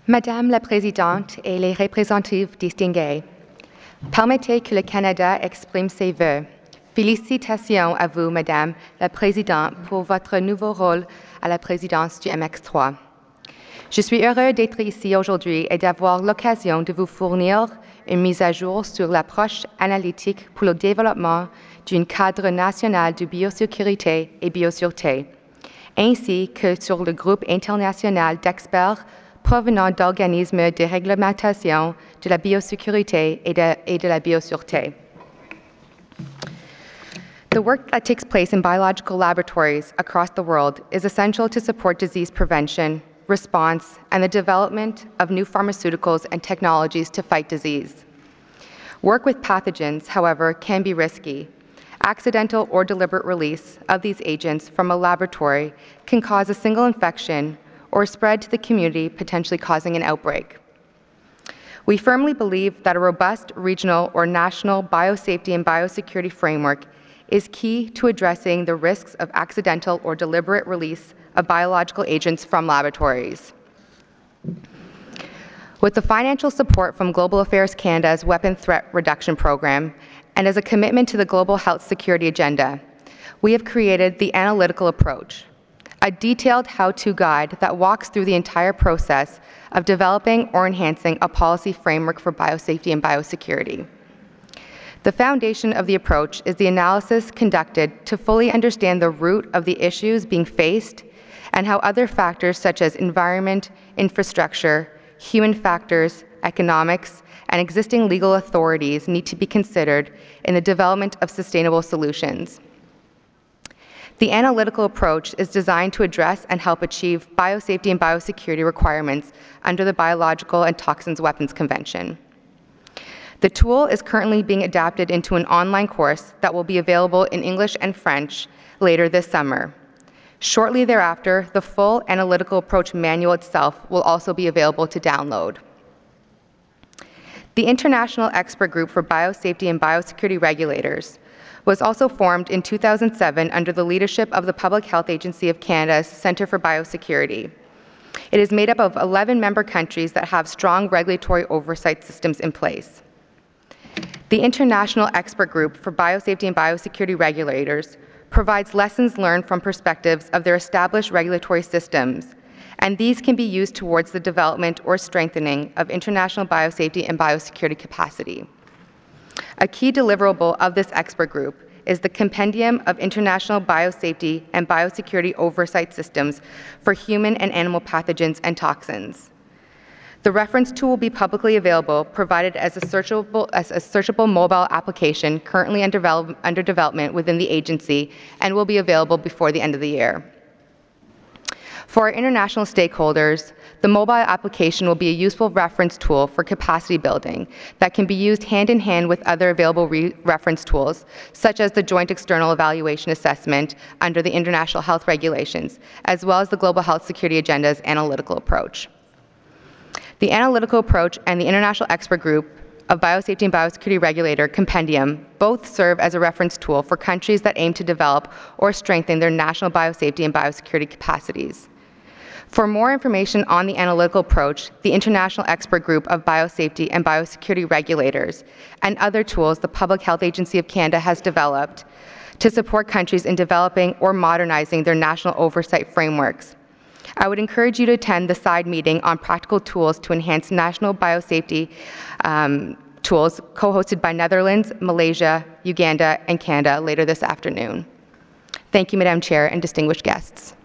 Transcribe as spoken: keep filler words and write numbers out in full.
Madame la Présidente et les représentants distingués, permettez que le Canada exprime ses vœux. Félicitations à vous, Madame la Présidente, pour votre nouveau rôle à la présidence du M X trois. Je suis heureux d'être ici aujourd'hui et d'avoir l'occasion de vous fournir une mise à jour sur l'approche analytique pour le développement d'un cadre national de biosécurité et biosûreté, ainsi que sur le groupe international d'experts provenant d'organismes de réglementation de la biosécurité et de, et de la biosûreté. The work that takes place in biological laboratories across the world is essential to support disease prevention, response, and the development of new pharmaceuticals and technologies to fight disease. Work with pathogens, however, can be risky. Accidental or deliberate release of these agents from a laboratory can cause a single infection or spread to the community, potentially causing an outbreak. We firmly believe that a robust regional or national biosafety and biosecurity framework is key to addressing the risks of accidental or deliberate release of biological agents from laboratories. With the financial support from Global Affairs Canada's Weapon Threat Reduction Program, and as a commitment to the global health security agenda, we have created the Analytical Approach, a detailed how-to guide that walks through the entire process of developing or enhancing a policy framework for biosafety and biosecurity. The foundation of the approach is the analysis conducted to fully understand the root of the issues being faced and how other factors such as environment, infrastructure, human factors, economics, and existing legal authorities need to be considered in the development of sustainable solutions. The analytical approach is designed to address and help achieve biosafety and biosecurity requirements under the Biological and Toxins Weapons Convention. The tool is currently being adapted into an online course that will be available in English and French later this summer. Shortly thereafter, the full Analytical Approach manual itself will also be available to download. The International Expert Group for Biosafety and Biosecurity Regulators was also formed in two thousand seven under the leadership of the Public Health Agency of Canada's Centre for Biosecurity. It is made up of eleven member countries that have strong regulatory oversight systems in place. The International Expert Group for Biosafety and Biosecurity Regulators provides lessons learned from perspectives of their established regulatory systems, and these can be used towards the development or strengthening of international biosafety and biosecurity capacity. A key deliverable of this expert group is the Compendium of International Biosafety and Biosecurity Oversight Systems for Human and Animal Pathogens and Toxins. The reference tool will be publicly available, provided as a searchable, as a searchable mobile application currently under, develop, under development within the agency and will be available before the end of the year. For our international stakeholders, the mobile application will be a useful reference tool for capacity building that can be used hand-in-hand with other available re reference tools, such as the Joint External Evaluation Assessment under the International Health Regulations, as well as the Global Health Security Agenda's Analytical Approach. The Analytical Approach and the International Expert Group of Biosafety and Biosecurity Regulator Compendium both serve as a reference tool for countries that aim to develop or strengthen their national biosafety and biosecurity capacities. For more information on the Analytical Approach, the International Expert Group of Biosafety and Biosecurity Regulators, and other tools the Public Health Agency of Canada has developed to support countries in developing or modernizing their national oversight frameworks, I would encourage you to attend the side meeting on practical tools to enhance national biosafety um, tools co-hosted by Netherlands, Malaysia, Uganda, and Canada later this afternoon. Thank you, Madam Chair and distinguished guests.